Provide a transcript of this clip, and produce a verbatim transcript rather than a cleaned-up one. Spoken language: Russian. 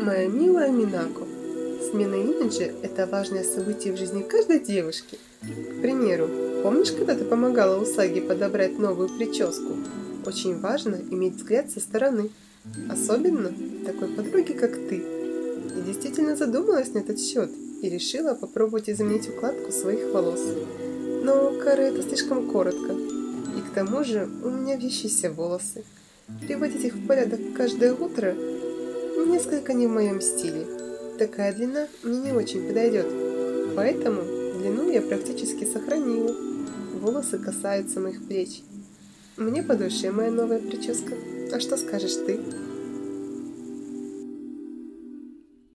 моя милая Минако, смена имиджа – это важное событие в жизни каждой девушки. К примеру, помнишь, когда ты помогала Усаги подобрать новую прическу? Очень важно иметь взгляд со стороны, особенно такой подруги, как ты. Я действительно задумалась на этот счет и решила попробовать изменить укладку своих волос. Но каре это слишком коротко, и к тому же у меня вьющиеся волосы. Приводить их в порядок каждое утро несколько не в моем стиле. Такая длина мне не очень подойдет, поэтому длину я практически сохранила. Волосы касаются моих плеч. Мне по душе моя новая прическа. А что скажешь ты?